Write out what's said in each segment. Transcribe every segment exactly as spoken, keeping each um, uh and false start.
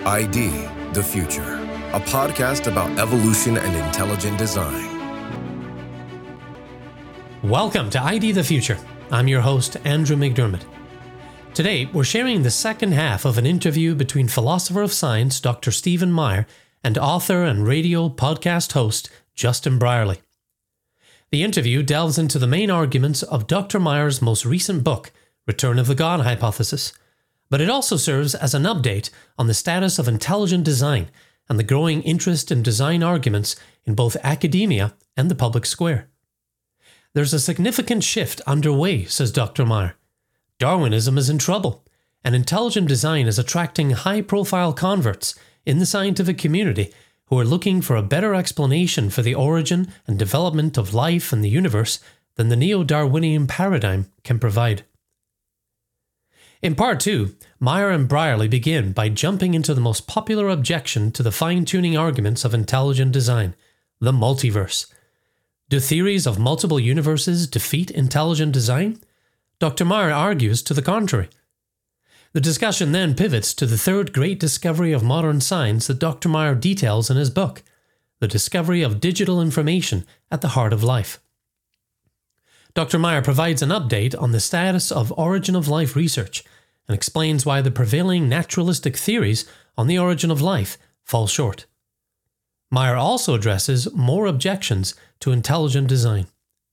I D, The Future, a podcast about evolution and intelligent design. Welcome to I D The Future. I'm your host, Andrew McDermott. Today, we're sharing the second half of an interview between philosopher of science Doctor Stephen Meyer and author and radio podcast host Justin Brierley. The interview delves into the main arguments of Doctor Meyer's most recent book, Return of the God Hypothesis, but it also serves as an update on the status of intelligent design and the growing interest in design arguments in both academia and the public square. There's a significant shift underway, says Doctor Meyer. Darwinism is in trouble, and intelligent design is attracting high-profile converts in the scientific community who are looking for a better explanation for the origin and development of life and the universe than the neo-Darwinian paradigm can provide. In part two, Meyer and Brierley begin by jumping into the most popular objection to the fine-tuning arguments of intelligent design, the multiverse. Do theories of multiple universes defeat intelligent design? Doctor Meyer argues to the contrary. The discussion then pivots to the third great discovery of modern science that Doctor Meyer details in his book, the discovery of digital information at the heart of life. Doctor Meyer provides an update on the status of origin of life research and explains why the prevailing naturalistic theories on the origin of life fall short. Meyer also addresses more objections to intelligent design.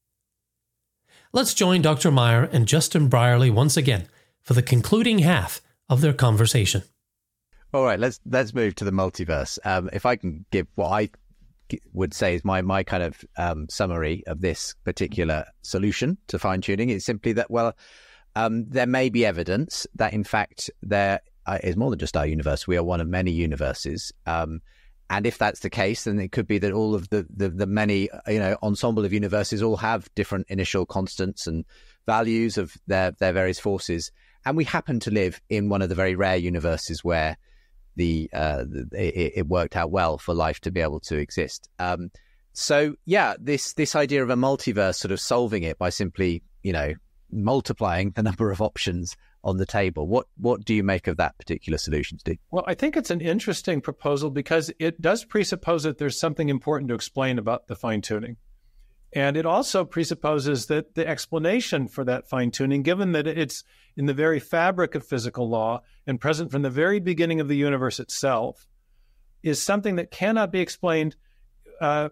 Let's join Doctor Meyer and Justin Brierley once again for the concluding half of their conversation. All right, let's let's move to the multiverse. Um, if I can give what I would say is my my kind of um, summary of this particular solution to fine-tuning, it's simply that, well, um, there may be evidence that, in fact, there uh, is more than just our universe. We are one of many universes. Um, and if that's the case, then it could be that all of the, the, the many, you know, ensemble of universes all have different initial constants and values of their, their various forces. And we happen to live in one of the very rare universes where the, uh, the it, it worked out well for life to be able to exist. Um, so, yeah, this this idea of a multiverse sort of solving it by simply, you know, multiplying the number of options on the table. What what do you make of that particular solution, Steve? Well, I think it's an interesting proposal because it does presuppose that there's something important to explain about the fine-tuning. And it also presupposes that the explanation for that fine-tuning, given that it's in the very fabric of physical law and present from the very beginning of the universe itself, is something that cannot be explained uh,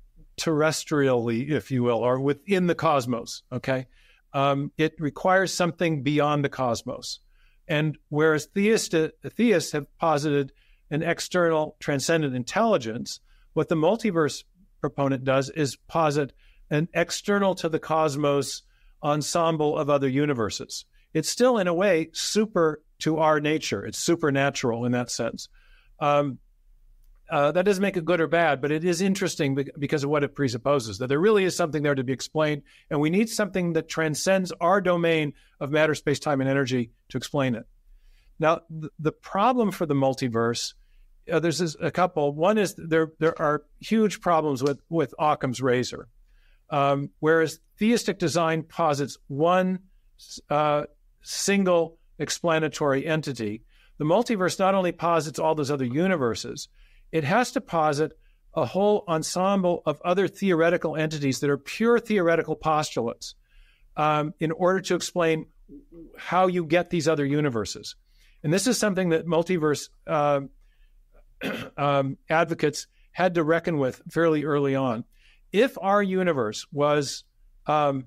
terrestrially, if you will, or within the cosmos, okay? Um, it requires something beyond the cosmos. And whereas theists, theists have posited an external transcendent intelligence, what the multiverse proponent does is posit an external to the cosmos ensemble of other universes. It's still, in a way, super to our nature. It's supernatural in that sense. Um, uh, that doesn't make it good or bad, but it is interesting because of what it presupposes, that there really is something there to be explained, and we need something that transcends our domain of matter, space, time, and energy to explain it. Now, th- the problem for the multiverse, uh, there's this, a couple. One is there there are huge problems with, with Occam's razor. Um, whereas theistic design posits one uh, single explanatory entity, the multiverse not only posits all those other universes, it has to posit a whole ensemble of other theoretical entities that are pure theoretical postulates um, in order to explain how you get these other universes. And this is something that multiverse uh, um, advocates had to reckon with fairly early on. If our universe was, um,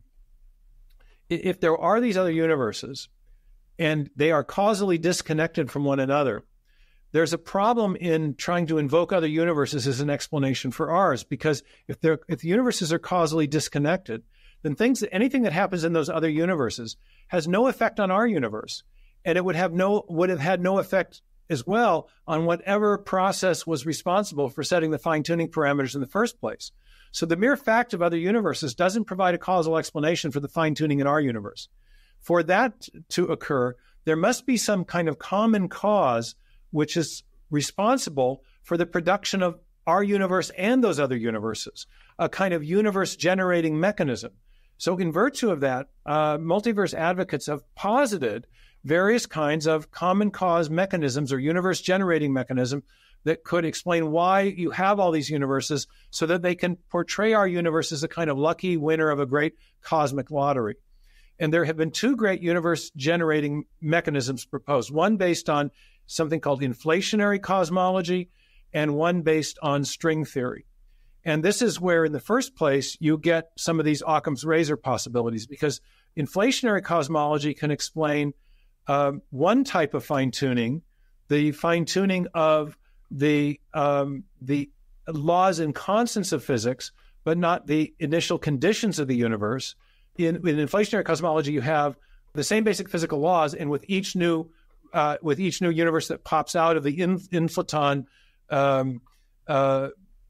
if there are these other universes and they are causally disconnected from one another, there's a problem in trying to invoke other universes as an explanation for ours, because if they're, if the universes are causally disconnected, then things, anything that happens in those other universes has no effect on our universe, and it would have no, would have had no effect as well on whatever process was responsible for setting the fine-tuning parameters in the first place. So the mere fact of other universes doesn't provide a causal explanation for the fine-tuning in our universe. For that to occur, there must be some kind of common cause which is responsible for the production of our universe and those other universes, a kind of universe-generating mechanism. So in virtue of that, uh, multiverse advocates have posited various kinds of common cause mechanisms or universe generating mechanism that could explain why you have all these universes, so that they can portray our universe as a kind of lucky winner of a great cosmic lottery. And there have been two great universe generating mechanisms proposed, one based on something called inflationary cosmology and one based on string theory. And this is where, in the first place, you get some of these Occam's razor possibilities, because inflationary cosmology can explain um, one type of fine-tuning, the fine-tuning of the um, the laws and constants of physics, but not the initial conditions of the universe. In, in inflationary cosmology, you have the same basic physical laws, and with each new uh, with each new universe that pops out of the in, inflaton um, uh,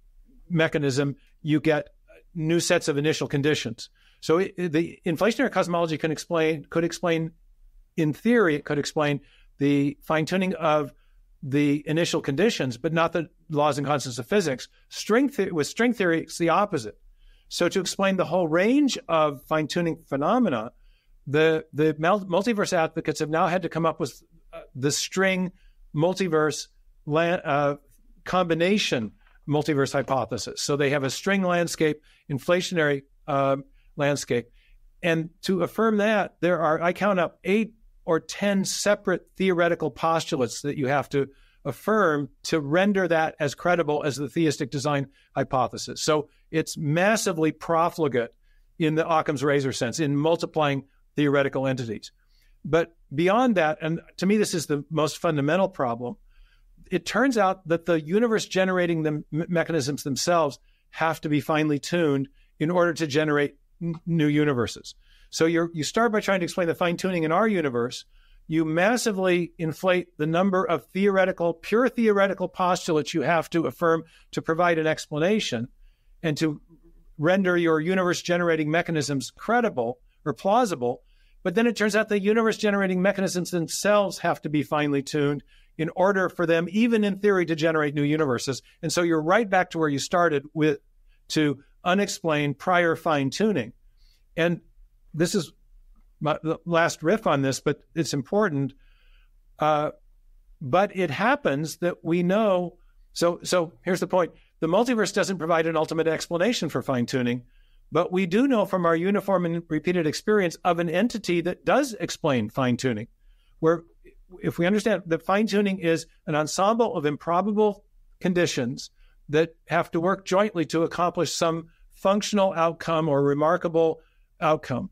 mechanism, you get new sets of initial conditions. So it, the inflationary cosmology can explain could explain, in theory, it could explain the fine-tuning of the initial conditions, but not the laws and constants of physics. String the- with string theory, it's the opposite. So to explain the whole range of fine-tuning phenomena, the the multiverse advocates have now had to come up with uh, the string multiverse la- uh, combination multiverse hypothesis. So they have a string landscape, inflationary uh, landscape. And to affirm that, there are, I count up eight or ten separate theoretical postulates that you have to affirm to render that as credible as the theistic design hypothesis. So it's massively profligate in the Occam's razor sense, in multiplying theoretical entities. But beyond that, and to me this is the most fundamental problem, it turns out that the universe generating the me- mechanisms themselves have to be finely tuned in order to generate n- new universes. So you're, you start by trying to explain the fine-tuning in our universe. You massively inflate the number of theoretical, pure theoretical postulates you have to affirm to provide an explanation and to render your universe-generating mechanisms credible or plausible. But then it turns out the universe-generating mechanisms themselves have to be finely tuned in order for them, even in theory, to generate new universes. And so you're right back to where you started with, to unexplained prior fine-tuning. And this is my the last riff on this, but it's important. Uh, but it happens that we know, so so here's the point. The multiverse doesn't provide an ultimate explanation for fine-tuning, but we do know from our uniform and repeated experience of an entity that does explain fine-tuning, where if we understand that fine-tuning is an ensemble of improbable conditions that have to work jointly to accomplish some functional outcome or remarkable outcome.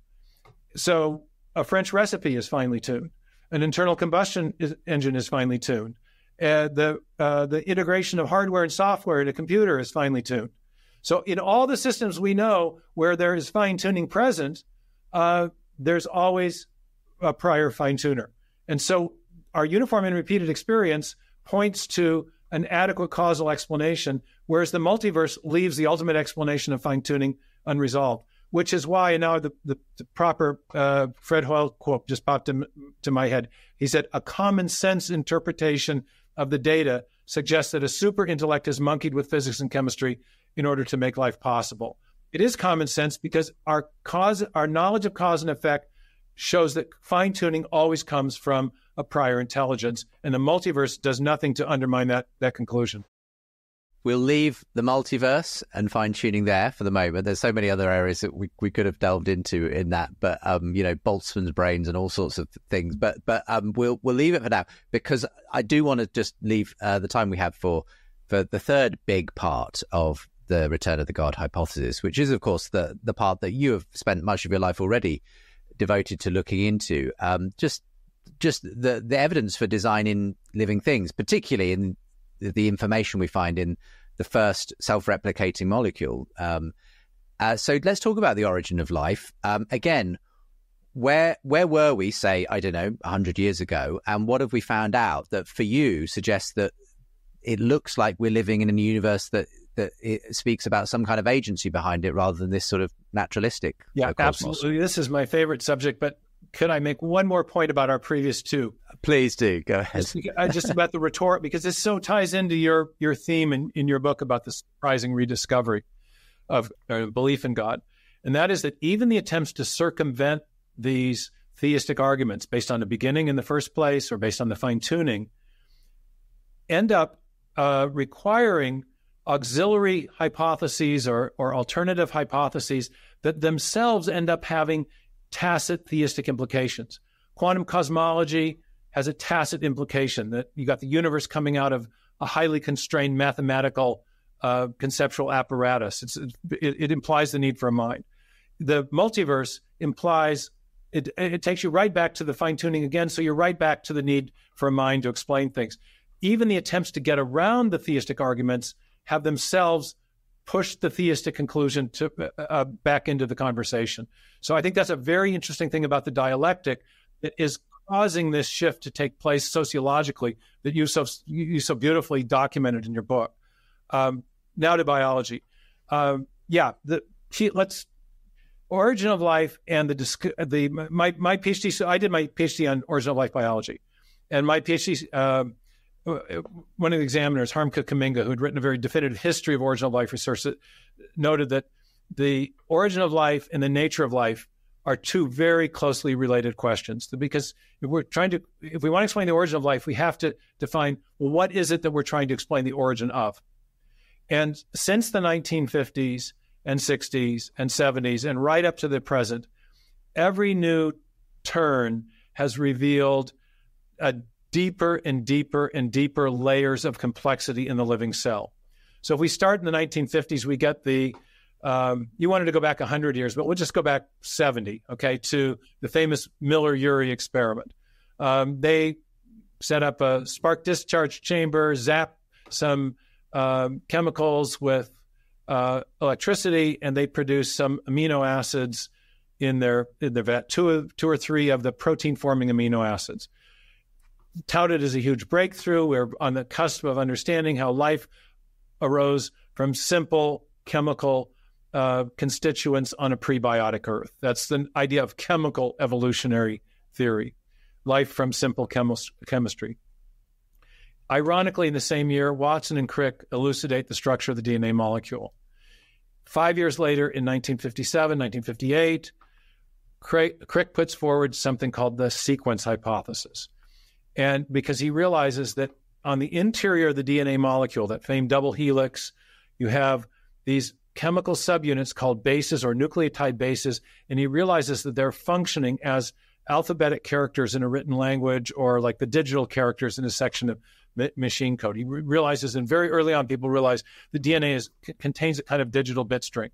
So a French recipe is finely tuned. An internal combustion is, engine is finely tuned. Uh, the uh, the integration of hardware and software in a computer is finely tuned. So in all the systems we know where there is fine-tuning present, uh, there's always a prior fine-tuner. And so our uniform and repeated experience points to an adequate causal explanation, whereas the multiverse leaves the ultimate explanation of fine-tuning unresolved, which is why, and now the, the, the proper uh, Fred Hoyle quote just popped to, to my head. He said, a common sense interpretation of the data suggests that a super intellect has monkeyed with physics and chemistry in order to make life possible. It is common sense because our cause, our knowledge of cause and effect shows that fine-tuning always comes from a prior intelligence, and the multiverse does nothing to undermine that, that conclusion. We'll leave the multiverse and fine-tuning there for the moment. There's so many other areas that we, we could have delved into in that, but um, you know, Boltzmann's brains and all sorts of things. But but um, we'll we'll leave it for now, because I do want to just leave uh, the time we have for for the third big part of the Return of the God hypothesis, which is, of course, the the part that you have spent much of your life already devoted to looking into. Um, just just the the evidence for designing living things, particularly in the information we find in the first self-replicating molecule. Um, uh, so let's talk about the origin of life. Um, again, where where were we, say, I don't know, one hundred years ago, and what have we found out that for you suggests that it looks like we're living in a universe that that it speaks about some kind of agency behind it rather than this sort of naturalistic Yeah, uh, cosmos? Absolutely. This is my favorite subject, but could I make one more point about our previous two? Please do. Go ahead. Just, just about the rhetoric, because this so ties into your, your theme in, in your book about the surprising rediscovery of uh, belief in God. And that is that even the attempts to circumvent these theistic arguments based on the beginning in the first place or based on the fine-tuning end up uh, requiring auxiliary hypotheses or, or alternative hypotheses that themselves end up having tacit theistic implications. Quantum cosmology has a tacit implication that you got the universe coming out of a highly constrained mathematical uh, conceptual apparatus. It's, it, it implies the need for a mind. The multiverse implies, it, it takes you right back to the fine-tuning again, so you're right back to the need for a mind to explain things. Even the attempts to get around the theistic arguments have themselves pushed the theistic conclusion to uh, back into the conversation. So I think that's a very interesting thing about the dialectic that is causing this shift to take place sociologically that you so you so beautifully documented in your book. Um, now to biology. Um, yeah, the let's origin of life and the the my my PhD. So I did my PhD on origin of life biology, and my PhD. Um, one of the examiners, Harmka Kaminga, who had written a very definitive history of origin of life research, noted that the origin of life and the nature of life are two very closely related questions. Because if we're trying to, if we want to explain the origin of life, we have to define, well, what is it that we're trying to explain the origin of? And since the nineteen fifties and sixties and seventies and right up to the present, every new turn has revealed a deeper and deeper and deeper layers of complexity in the living cell. So if we start in the nineteen fifties, we get the, um, you wanted to go back one hundred years, but we'll just go back seventy, okay, to the famous Miller-Urey experiment. Um, they set up a spark discharge chamber, zap some um, chemicals with uh, electricity, and they produce some amino acids in their, in their vat, two, two or three of the protein-forming amino acids. Touted as a huge breakthrough. We're on the cusp of understanding how life arose from simple chemical uh, constituents on a prebiotic Earth. That's the idea of chemical evolutionary theory, life from simple chemis- chemistry. Ironically, in the same year, Watson and Crick elucidate the structure of the D N A molecule. Five years later, in nineteen fifty-seven, nineteen fifty-eight, Crick, Crick puts forward something called the sequence hypothesis. And because he realizes that on the interior of the D N A molecule, that famed double helix, you have these chemical subunits called bases or nucleotide bases, and he realizes that they're functioning as alphabetic characters in a written language or like the digital characters in a section of ma- machine code. He re- realizes, and very early on, people realize the D N A is, c- contains a kind of digital bit string,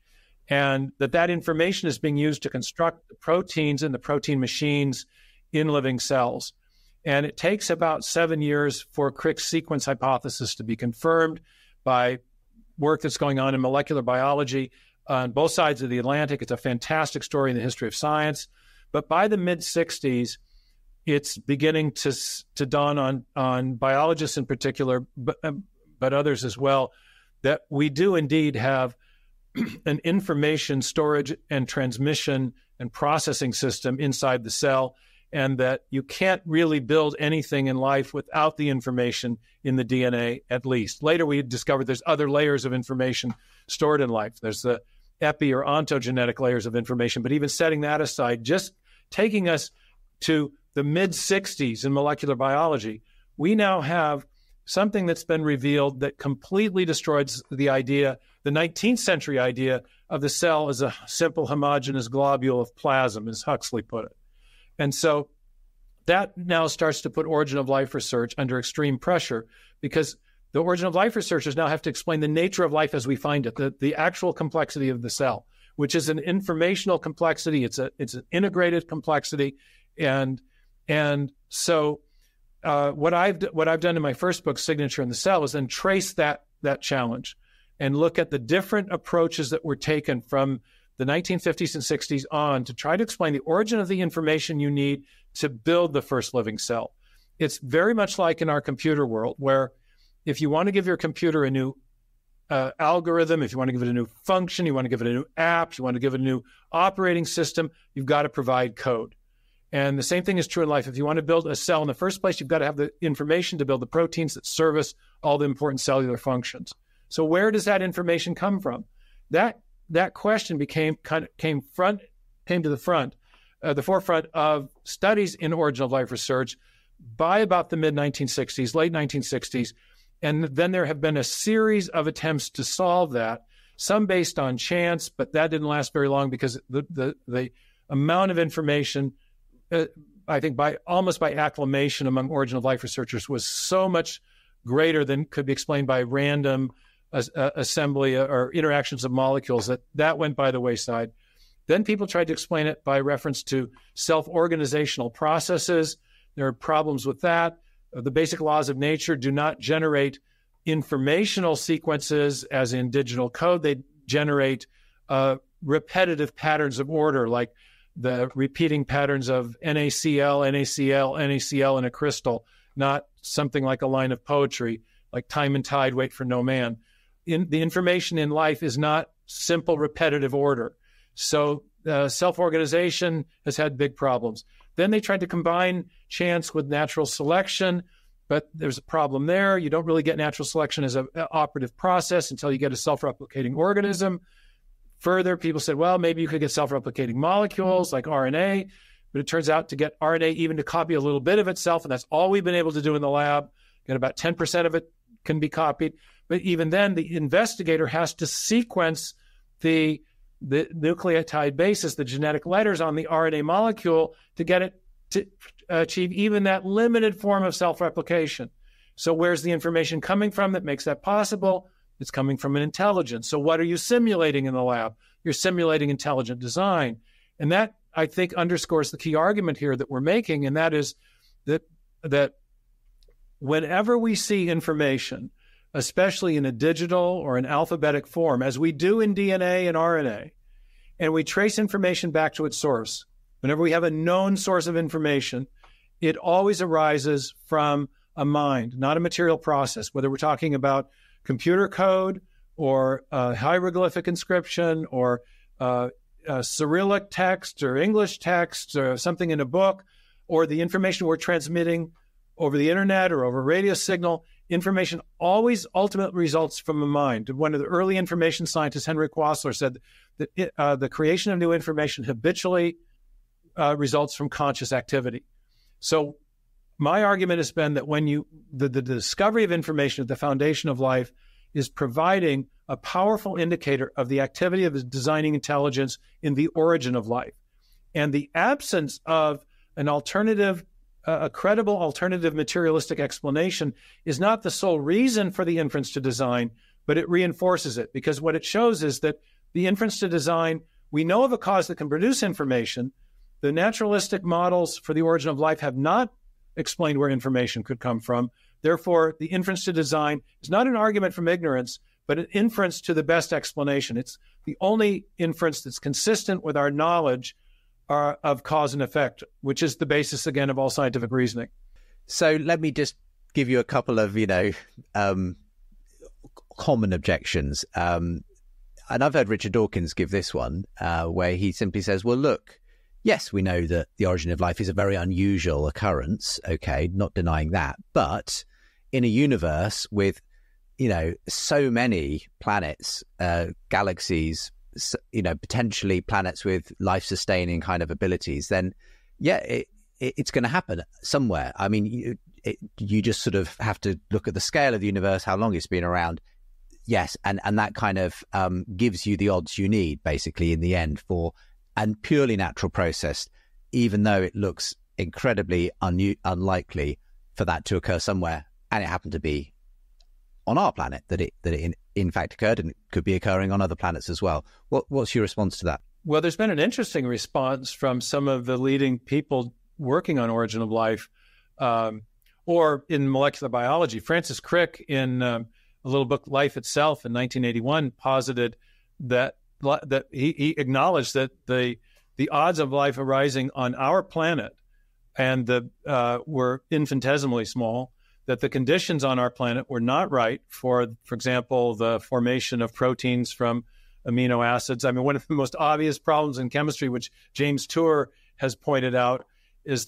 and that that information is being used to construct the proteins and the protein machines in living cells. And it takes about seven years for Crick's sequence hypothesis to be confirmed by work that's going on in molecular biology on both sides of the Atlantic. It's a fantastic story in the history of science. But by the mid-sixties, it's beginning to to dawn on, on biologists in particular, but, but others as well, that we do indeed have an information storage and transmission and processing system inside the cell, and that you can't really build anything in life without the information in the D N A, at least. Later, we discovered there's other layers of information stored in life. There's the epi or ontogenetic layers of information. But even setting that aside, just taking us to the mid-sixties in molecular biology, we now have something that's been revealed that completely destroys the idea, the nineteenth century idea of the cell as a simple homogeneous globule of plasm, as Huxley put it. And so that now starts to put origin of life research under extreme pressure, because the origin of life researchers now have to explain the nature of life as we find it, the, the actual complexity of the cell, which is an informational complexity. It's a it's an integrated complexity, and and so uh, what I've what I've done in my first book, Signature in the Cell, is then trace that that challenge and look at the different approaches that were taken from the nineteen fifties and sixties on to try to explain the origin of the information you need to build the first living cell. It's very much like in our computer world, where if you want to give your computer a new uh, algorithm, if you want to give it a new function, you want to give it a new app, you want to give it a new operating system, you've got to provide code. And the same thing is true in life. If you want to build a cell in the first place, you've got to have the information to build the proteins that service all the important cellular functions. So where does that information come from? That that question became kind of came front came to the front, uh, the forefront of studies in origin of life research by about the mid nineteen sixties, late nineteen sixties. And then there have been a series of attempts to solve that, some based on chance, but that didn't last very long because the the, the amount of information, uh, I think by almost by acclamation among origin of life researchers, was so much greater than could be explained by random uh, assembly or interactions of molecules that that went by the wayside. Then people tried to explain it by reference to self-organizational processes. There are problems with that. The basic laws of nature do not generate informational sequences as in digital code. They generate uh, repetitive patterns of order, like the repeating patterns of NaCl, NaCl, NaCl in a crystal, not something like a line of poetry, like time and tide wait for no man. In, the information in life is not simple repetitive order. So uh, self-organization has had big problems. Then they tried to combine chance with natural selection, but there's a problem there. You don't really get natural selection as an operative process until you get a self-replicating organism. Further, people said, well, maybe you could get self-replicating molecules like R N A, but it turns out to get R N A even to copy a little bit of itself, and that's all we've been able to do in the lab, and about ten percent of it can be copied. But even then, the investigator has to sequence the, the nucleotide bases, the genetic letters on the R N A molecule to get it to achieve even that limited form of self-replication. So where's the information coming from that makes that possible? It's coming from an intelligence. So what are you simulating in the lab? You're simulating intelligent design. And that, I think, underscores the key argument here that we're making, and that is that that whenever we see information, especially in a digital or an alphabetic form, as we do in D N A and R N A, and we trace information back to its source, whenever we have a known source of information, it always arises from a mind, not a material process, whether we're talking about computer code or uh, hieroglyphic inscription or uh, uh, Cyrillic text or English text or something in a book, or the information we're transmitting over the internet or over radio signal. Information always ultimately results from a mind. One of the early information scientists, Henrik Wassler, said that it, uh, the creation of new information habitually uh, results from conscious activity. So my argument has been that when you, the, the discovery of information at the foundation of life is providing a powerful indicator of the activity of designing intelligence in the origin of life. And the absence of an alternative, uh, a credible alternative materialistic explanation is not the sole reason for the inference to design, but it reinforces it, because what it shows is that the inference to design, we know of a cause that can produce information. The naturalistic models for the origin of life have not explained where information could come from. Therefore, the inference to design is not an argument from ignorance, but an inference to the best explanation. It's the only inference that's consistent with our knowledge uh, of cause and effect, which is the basis, again, of all scientific reasoning. So let me just give you a couple of, you know, um, common objections. Um, and I've heard Richard Dawkins give this one, uh, where he simply says, well, look, yes, we know that the origin of life is a very unusual occurrence. Okay, not denying that. But in a universe with, you know, so many planets, uh, galaxies, you know, potentially planets with life-sustaining kind of abilities, then, yeah, it, it, it's going to happen somewhere. I mean, you, it, you just sort of have to look at the scale of the universe, how long it's been around. Yes, and, and that kind of um, gives you the odds you need, basically, in the end, for and purely natural process, even though it looks incredibly un- unlikely for that to occur somewhere, and it happened to be on our planet that it that it in, in fact occurred, and it could be occurring on other planets as well. What, what's your response to that? Well, there's been an interesting response from some of the leading people working on origin of life, um, or in molecular biology. Francis Crick, in um, a little book, Life Itself, in nineteen eighty-one, posited that that he, he acknowledged that the the odds of life arising on our planet and the uh, were infinitesimally small, that the conditions on our planet were not right for, for example, the formation of proteins from amino acids. I mean, one of the most obvious problems in chemistry, which James Tour has pointed out, is that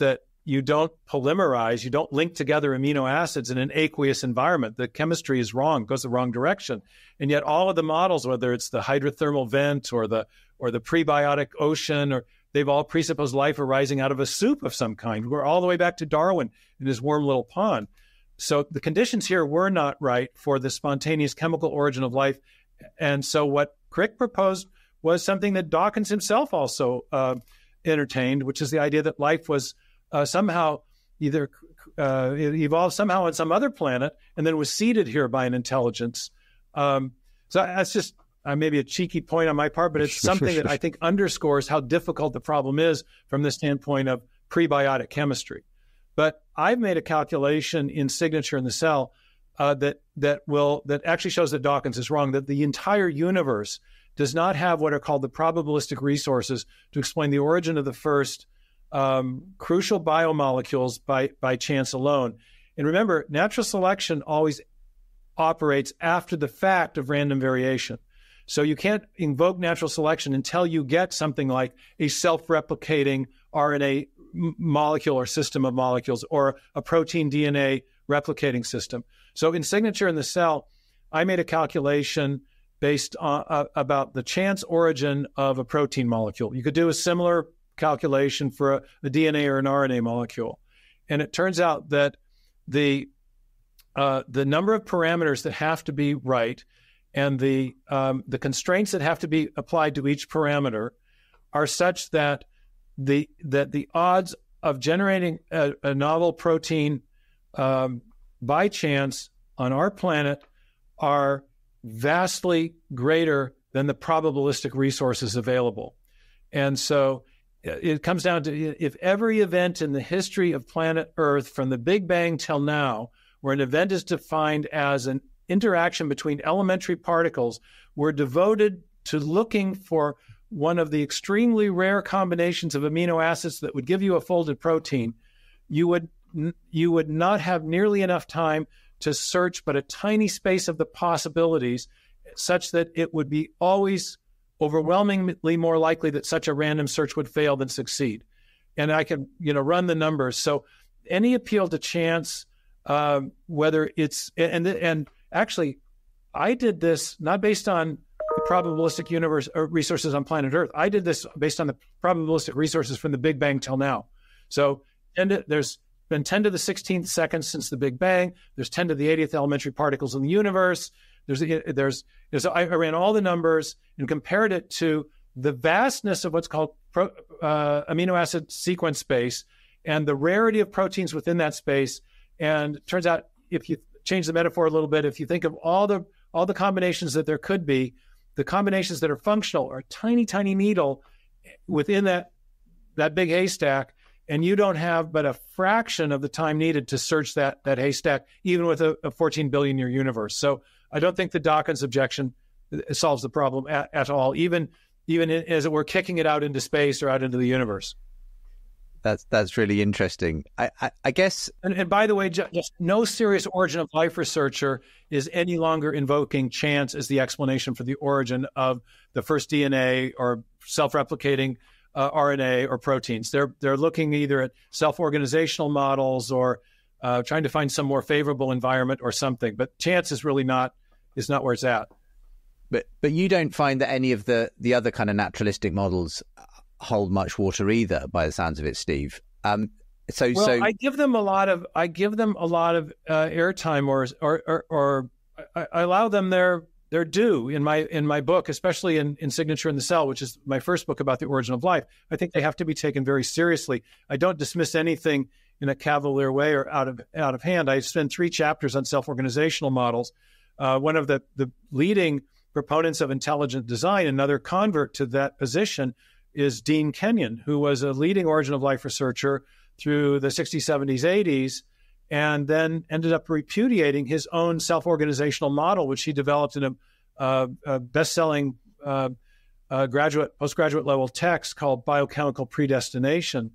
you don't polymerize, you don't link together amino acids in an aqueous environment. The chemistry is wrong, goes the wrong direction. And yet all of the models, whether it's the hydrothermal vent or the or the prebiotic ocean, or they've all presupposed life arising out of a soup of some kind. We're all the way back to Darwin in his warm little pond. So the conditions here were not right for the spontaneous chemical origin of life. And so what Crick proposed was something that Dawkins himself also uh, entertained, which is the idea that life was uh, somehow either uh, it evolved somehow on some other planet and then was seeded here by an intelligence. Um, so that's just uh, maybe a cheeky point on my part, but it's something that I think underscores how difficult the problem is from the standpoint of prebiotic chemistry. But I've made a calculation in Signature in the Cell uh, that that will that actually shows that Dawkins is wrong, that the entire universe does not have what are called the probabilistic resources to explain the origin of the first um, crucial biomolecules by, by chance alone. And remember, natural selection always operates after the fact of random variation. So you can't invoke natural selection until you get something like a self-replicating R N A m- molecule or system of molecules, or a protein D N A replicating system. So in Signature in the Cell, I made a calculation based on uh, about the chance origin of a protein molecule. You could do a similar calculation for a, a D N A or an R N A molecule. And it turns out that the uh, the number of parameters that have to be right and the um, the constraints that have to be applied to each parameter are such that the that the odds of generating a, a novel protein um, by chance on our planet are vastly greater than the probabilistic resources available. And so it comes down to, if every event in the history of planet Earth from the Big Bang till now, where an event is defined as an interaction between elementary particles, were devoted to looking for one of the extremely rare combinations of amino acids that would give you a folded protein, you would you would not have nearly enough time to search but a tiny space of the possibilities, such that it would be always overwhelmingly more likely that such a random search would fail than succeed. And I can, you know, run the numbers. So any appeal to chance, um, whether it's, and and actually, I did this not based on the probabilistic universe or resources on planet Earth. I did this based on the probabilistic resources from the Big Bang till now. So and there's been ten to the sixteenth seconds since the Big Bang. There's ten to the eightieth elementary particles in the universe. There's, there's, there's I ran all the numbers and compared it to the vastness of what's called pro, uh, amino acid sequence space and the rarity of proteins within that space. And it turns out, if you change the metaphor a little bit, if you think of all the all the combinations that there could be, the combinations that are functional are a tiny, tiny needle within that that big haystack. And you don't have but a fraction of the time needed to search that that haystack, even with a, a fourteen billion year universe. So I don't think the Dawkins objection solves the problem at, at all, even even as it were kicking it out into space or out into the universe. That's that's really interesting. I I, I guess. And, and by the way, just no serious origin of life researcher is any longer invoking chance as the explanation for the origin of the first D N A or self-replicating Uh, R N A or proteins. They're they're looking either at self-organizational models or uh, trying to find some more favorable environment or something. But chance is really not is not where it's at. But but you don't find that any of the the other kind of naturalistic models hold much water either, by the sounds of it, Steve. Um, so well, so I give them a lot of I give them a lot of uh, airtime, or or or, or I, I allow them their. They're due in my in my book, especially in, in Signature in the Cell, which is my first book about the origin of life. I think they have to be taken very seriously. I don't dismiss anything in a cavalier way or out of out of hand. I spend three chapters on self-organizational models. Uh, one of the, the leading proponents of intelligent design, another convert to that position, is Dean Kenyon, who was a leading origin of life researcher through the sixties, seventies, eighties, and then ended up repudiating his own self-organizational model, which he developed in a, uh, a best-selling uh, uh, graduate, postgraduate level text called Biochemical Predestination.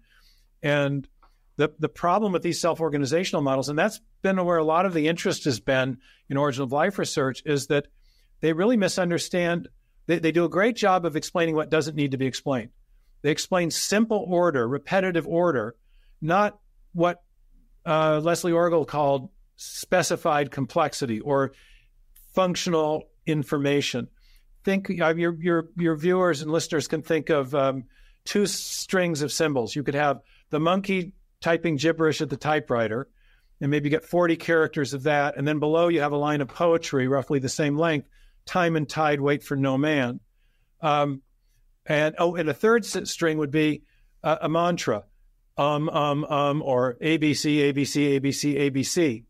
And the the problem with these self-organizational models, and that's been where a lot of the interest has been in origin of life research, is that they really misunderstand. They, they do a great job of explaining what doesn't need to be explained. They explain simple order, repetitive order, not what uh, Leslie Orgel called specified complexity or functional information. Think uh, your your your viewers and listeners can think of um, two strings of symbols. You could have the monkey typing gibberish at the typewriter, and maybe get forty characters of that, and then below you have a line of poetry roughly the same length: time and tide wait for no man. Um, and oh, and a third string would be a, a mantra, um, um, um, or A B C, A B C, A B C, A B C.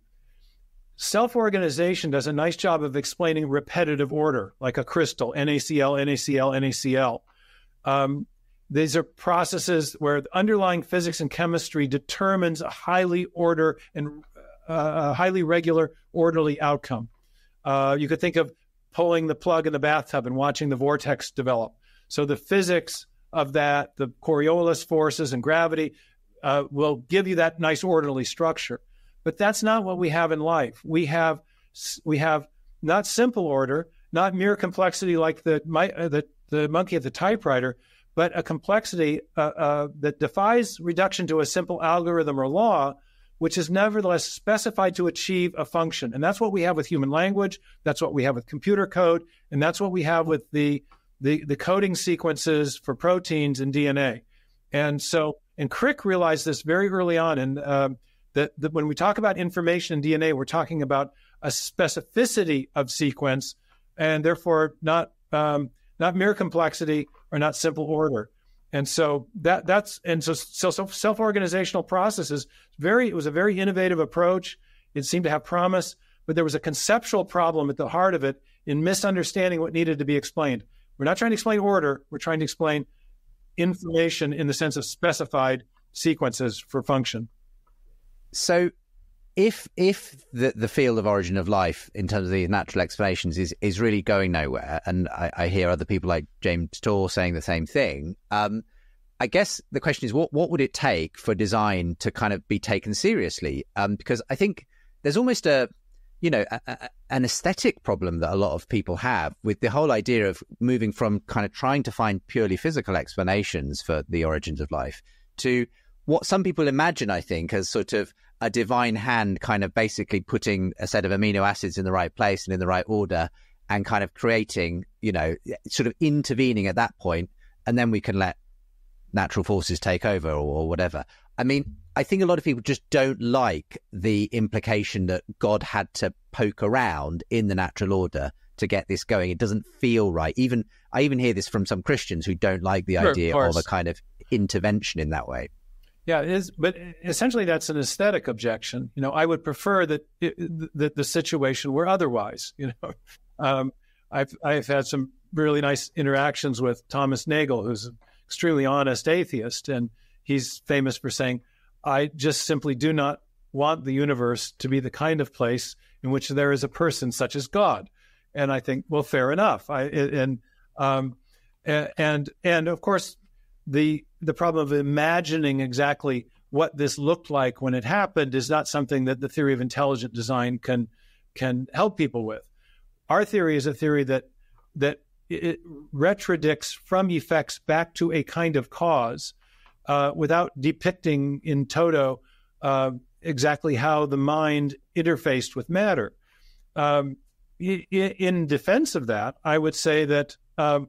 Self-organization does a nice job of explaining repetitive order, like a crystal, N A C L, N A C L, N A C L. Um, these are processes where the underlying physics and chemistry determines a highly order and uh, a highly regular, orderly outcome. Uh, you could think of pulling the plug in the bathtub and watching the vortex develop. So the physics of that, the Coriolis forces and gravity, uh, will give you that nice orderly structure. But that's not what we have in life. We have we have not simple order, not mere complexity like the my, uh, the, the monkey at the typewriter, but a complexity uh, uh, that defies reduction to a simple algorithm or law, which is nevertheless specified to achieve a function. And that's what we have with human language. That's what we have with computer code. And that's what we have with the the, the coding sequences for proteins and D N A. And so, and Crick realized this very early on. And um, that, that when we talk about information in D N A, we're talking about a specificity of sequence, and therefore not um, not mere complexity or not simple order. And so that that's and so so, so self-organizational processes very it was a very innovative approach. It seemed to have promise, but there was a conceptual problem at the heart of it in misunderstanding what needed to be explained. We're not trying to explain order. We're trying to explain information in the sense of specified sequences for function. So if if the, the field of origin of life in terms of these natural explanations is, is really going nowhere, and I, I hear other people like James Tour saying the same thing, um, I guess the question is, what, what would it take for design to kind of be taken seriously? Um, because I think there's almost a, you know, a, a, an aesthetic problem that a lot of people have with the whole idea of moving from kind of trying to find purely physical explanations for the origins of life to what some people imagine, I think, as sort of a divine hand kind of basically putting a set of amino acids in the right place and in the right order and kind of creating, you know, sort of intervening at that point, and then we can let natural forces take over or, or whatever. I mean, I think a lot of people just don't like the implication that God had to poke around in the natural order to get this going. It doesn't feel right. Even I even hear this from some Christians who don't like the sure, idea of, of a kind of intervention in that way. Yeah, it is, but essentially that's an aesthetic objection. You know, I would prefer that it, that the situation were otherwise. You know, um, I've I've had some really nice interactions with Thomas Nagel, who's an extremely honest atheist, and he's famous for saying, "I just simply do not want the universe to be the kind of place in which there is a person such as God." And I think, well, fair enough. I and um, and and of course, the the problem of imagining exactly what this looked like when it happened is not something that the theory of intelligent design can can help people with. Our theory is a theory that that it retrodicts from effects back to a kind of cause, uh, without depicting in toto uh, exactly how the mind interfaced with matter. Um, in, in defense of that, I would say that um,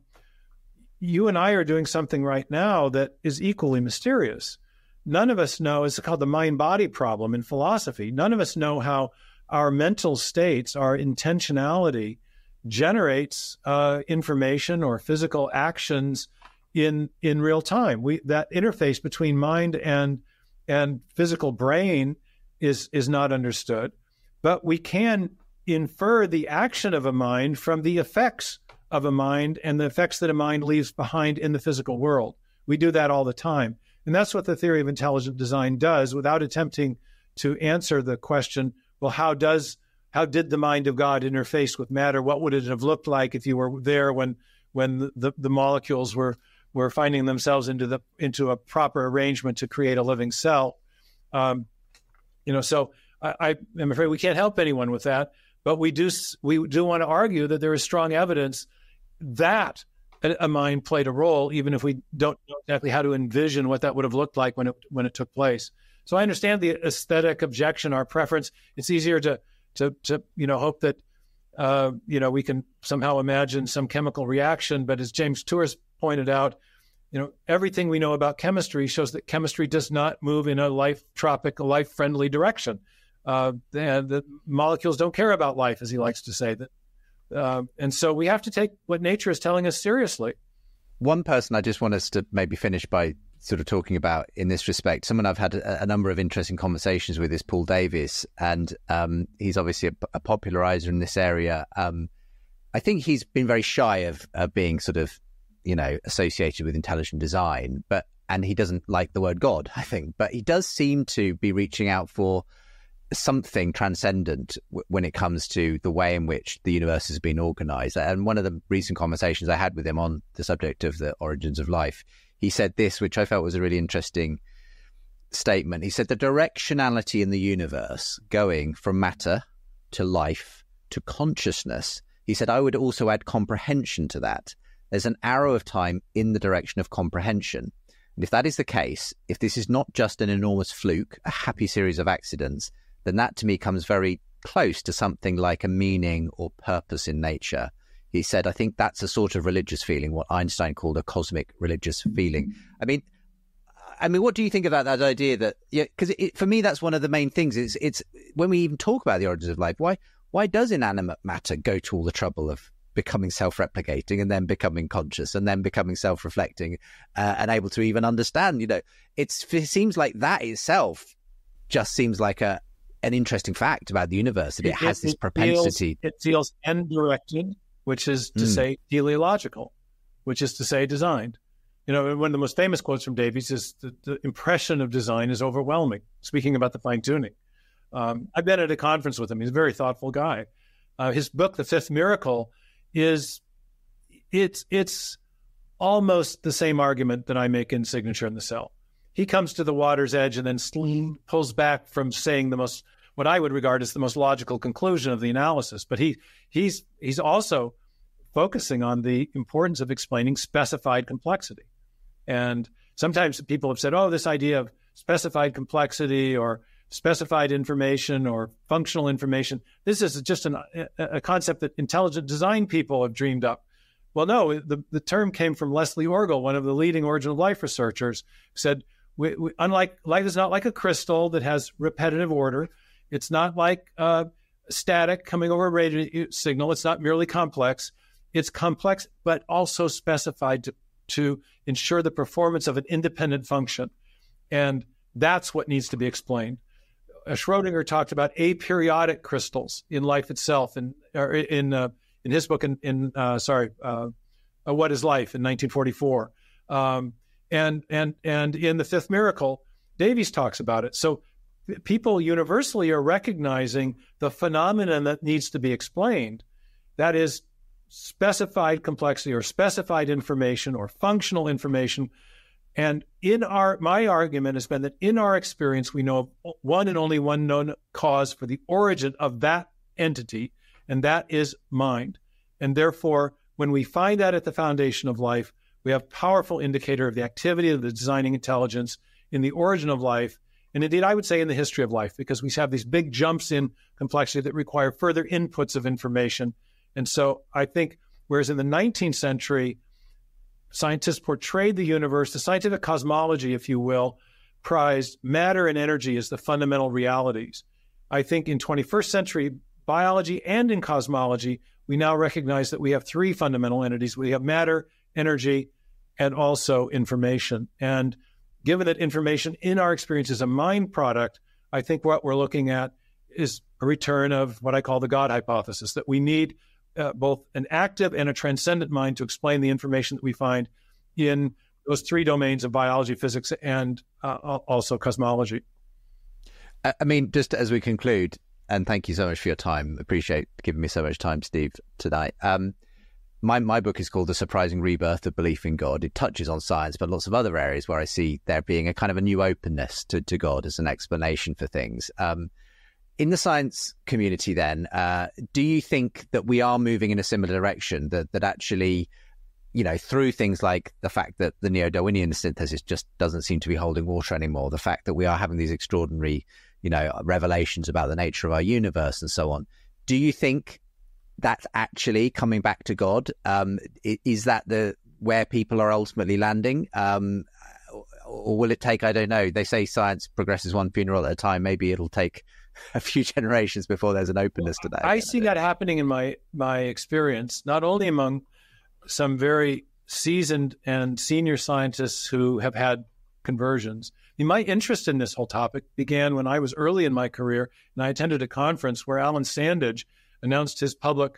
you and I are doing something right now that is equally mysterious. None of us know, it's called the mind-body problem in philosophy. None of us know how our mental states, our intentionality generates uh, information or physical actions in in real time. We that interface between mind and and physical brain is is not understood, but we can infer the action of a mind from the effects of a mind and the effects that a mind leaves behind in the physical world. We do that all the time. And that's what the theory of intelligent design does, without attempting to answer the question, well, how does how did the mind of God interface with matter? What would it have looked like if you were there when when the, the molecules were were finding themselves into the into a proper arrangement to create a living cell? Um, you know, so I, I am afraid we can't help anyone with that, but we do we do want to argue that there is strong evidence that a mind played a role, even if we don't know exactly how to envision what that would have looked like when it when it took place. So I understand the aesthetic objection, our preference. It's easier to, to, to you know, hope that, uh, you know, we can somehow imagine some chemical reaction. But as James Tours pointed out, you know, everything we know about chemistry shows that chemistry does not move in a life-tropic, life-friendly direction. Uh, and the molecules don't care about life, as he likes to say. That, uh, and so we have to take what nature is telling us seriously. One person I just want us to maybe finish by sort of talking about in this respect, someone I've had a, a number of interesting conversations with is Paul Davies, and um, he's obviously a, a popularizer in this area. Um, I think he's been very shy of uh, being sort of, you know, associated with intelligent design, but and he doesn't like the word God, I think, but he does seem to be reaching out for something transcendent w- when it comes to the way in which the universe has been organized. And one of the recent conversations I had with him on the subject of the origins of life, he said this, which I felt was a really interesting statement. He said the directionality in the universe going from matter to life to consciousness, he said, I would also add comprehension to that. There's an arrow of time in the direction of comprehension. And if that is the case, if this is not just an enormous fluke, a happy series of accidents, then that to me comes very close to something like a meaning or purpose in nature. He said, I think that's a sort of religious feeling, what Einstein called a cosmic religious feeling. I mean, I mean, what do you think about that idea that, yeah, because for me, that's one of the main things. It's, it's when we even talk about the origins of life, why, why does inanimate matter go to all the trouble of becoming self-replicating and then becoming conscious and then becoming self-reflecting uh, and able to even understand, you know, it's, it seems like that itself just seems like a, an interesting fact about the universe, that it, it has this it propensity. Feels, it feels end-directed, which is to mm. say teleological, which is to say designed. You know, one of the most famous quotes from Davies is the, the impression of design is overwhelming, speaking about the fine-tuning. Um, I've been at a conference with him. He's a very thoughtful guy. Uh, his book, The Fifth Miracle, is it's it's almost the same argument that I make in Signature in the Cell. He comes to the water's edge and then sling, pulls back from saying the most, what I would regard as the most logical conclusion of the analysis. But he he's he's also focusing on the importance of explaining specified complexity. And sometimes people have said, oh, this idea of specified complexity or specified information or functional information, this is just an, a concept that intelligent design people have dreamed up. Well, no, the, the term came from Leslie Orgel, one of the leading origin of life researchers, who said, we, we, unlike life is not like a crystal that has repetitive order. It's not like uh, static coming over a radio signal. It's not merely complex. It's complex, but also specified to, to ensure the performance of an independent function. And that's what needs to be explained. Uh, Schrodinger talked about aperiodic crystals in life itself, in or in uh, in his book, in, in uh, sorry, uh, uh, What is Life in nineteen forty-four, um, and and and in The Fifth Miracle, Davies talks about it. So people universally are recognizing the phenomenon that needs to be explained. That is specified complexity or specified information or functional information. And in our, my argument has been that in our experience, we know of one and only one known cause for the origin of that entity, and that is mind. And therefore, when we find that at the foundation of life, we have powerful indicator of the activity of the designing intelligence in the origin of life. And indeed, I would say in the history of life, because we have these big jumps in complexity that require further inputs of information. And so I think, whereas in the nineteenth century, scientists portrayed the universe, the scientific cosmology, if you will, prized matter and energy as the fundamental realities. I think in twenty-first century biology and in cosmology, we now recognize that we have three fundamental entities. We have matter, energy, and also information. And given that information in our experience is a mind product, I think what we're looking at is a return of what I call the God hypothesis, that we need Uh, both an active and a transcendent mind to explain the information that we find in those three domains of biology, physics, and uh, also cosmology. I mean, just as we conclude, and thank you so much for your time. Appreciate giving me so much time, Steve, tonight. Um, my, my book is called The Surprising Rebirth of Belief in God. It touches on science, but lots of other areas where I see there being a kind of a new openness to, to God as an explanation for things. Um, In the science community, then, uh, do you think that we are moving in a similar direction, that that actually you know, through things like the fact that the neo-Darwinian synthesis just doesn't seem to be holding water anymore, the fact that we are having these extraordinary, you know, revelations about the nature of our universe and so on. Do you think that's actually coming back to God? Um, is that the where people are ultimately landing? Um, or will it take, I don't know, they say science progresses one funeral at a time. Maybe it'll take a few generations before there's an openness to that. I see that happening in my my experience, not only among some very seasoned and senior scientists who have had conversions. I mean, my interest in this whole topic began when I was early in my career, and I attended a conference where Alan Sandage announced his public,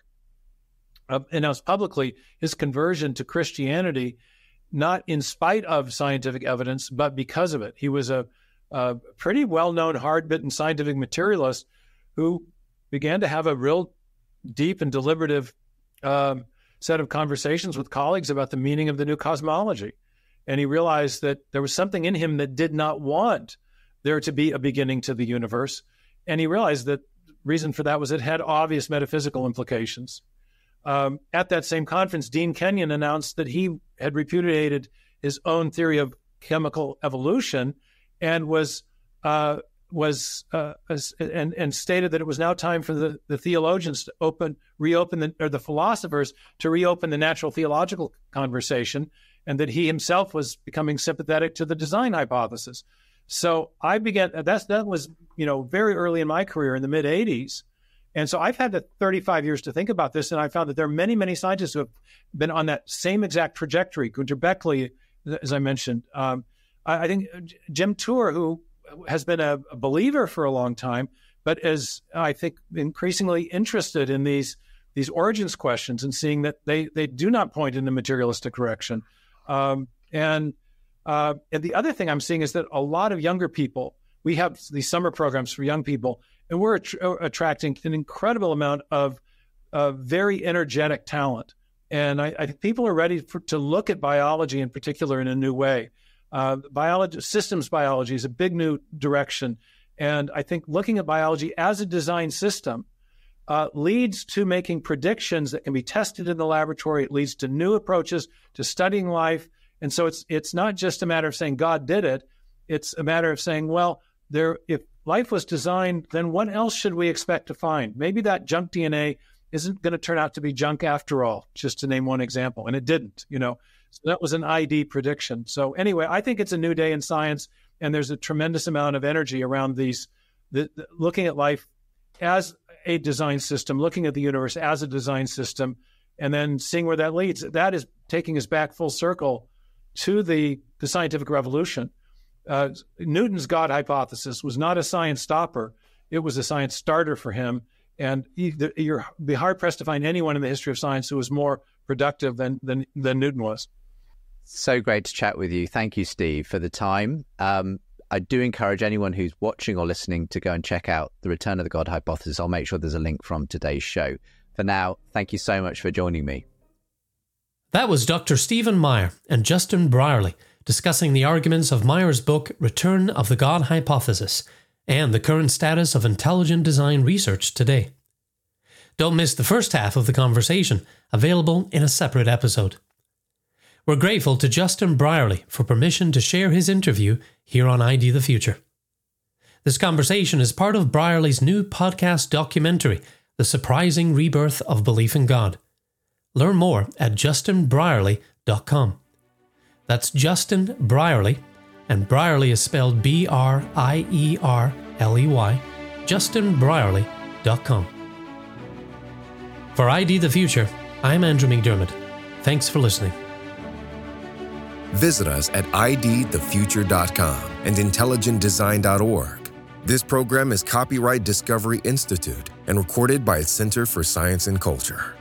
uh, announced publicly his conversion to Christianity, not in spite of scientific evidence, but because of it. He was a, a pretty well-known, hard-bitten scientific materialist who began to have a real deep and deliberative um, set of conversations with colleagues about the meaning of the new cosmology. And he realized that there was something in him that did not want there to be a beginning to the universe. And he realized that the reason for that was it had obvious metaphysical implications. Um, at that same conference, Dean Kenyon announced that he had repudiated his own theory of chemical evolution and was uh, was uh, and and stated that it was now time for the, the theologians to open reopen the or the philosophers to reopen the natural theological conversation, and that he himself was becoming sympathetic to the design hypothesis. So I began, that's, that was, you know, very early in my career in the mid eighties. And so I've had the thirty-five years to think about this. And I found that there are many, many scientists who have been on that same exact trajectory. Gunter Beckley, as I mentioned, um, I, I think Jim Tour, who has been a, a believer for a long time, but is, I think, increasingly interested in these, these origins questions and seeing that they, they do not point in the materialistic direction. Um, and, uh, and the other thing I'm seeing is that a lot of younger people, we have these summer programs for young people, and we're att- attracting an incredible amount of uh, very energetic talent. And I, I think people are ready for, to look at biology in particular in a new way. Uh, biology, systems biology is a big new direction. And I think looking at biology as a design system Uh, leads to making predictions that can be tested in the laboratory. It leads to new approaches to studying life. And so it's it's not just a matter of saying God did it. It's a matter of saying, well, there if life was designed, then what else should we expect to find? Maybe that junk D N A isn't going to turn out to be junk after all, just to name one example. And it didn't, you know. So that was an I D prediction. So anyway, I think it's a new day in science, and there's a tremendous amount of energy around these, the, the, looking at life as a design system, looking at the universe as a design system, and then seeing where that leads. That is taking us back full circle to the, the scientific revolution. Uh, Newton's God hypothesis was not a science stopper. It was a science starter for him. And he, the, you're be hard-pressed to find anyone in the history of science who was more productive than, than, than Newton was. So great to chat with you. Thank you, Steve, for the time. Um, I do encourage anyone who's watching or listening to go and check out The Return of the God Hypothesis. I'll make sure there's a link from today's show. For now, thank you so much for joining me. That was Doctor Stephen Meyer and Justin Brierley discussing the arguments of Meyer's book, Return of the God Hypothesis, and the current status of intelligent design research today. Don't miss the first half of the conversation, available in a separate episode. We're grateful to Justin Brierley for permission to share his interview here on I D the Future. This conversation is part of Brierley's new podcast documentary, The Surprising Rebirth of Belief in God. Learn more at justin brierley dot com. That's Justin Brierley, and Brierley is spelled B R I E R L E Y, justin brierley dot com. For I D the Future, I'm Andrew McDermott. Thanks for listening. Visit us at I D the future dot com and intelligent design dot org. This program is copyright Discovery Institute and recorded by its Center for Science and Culture.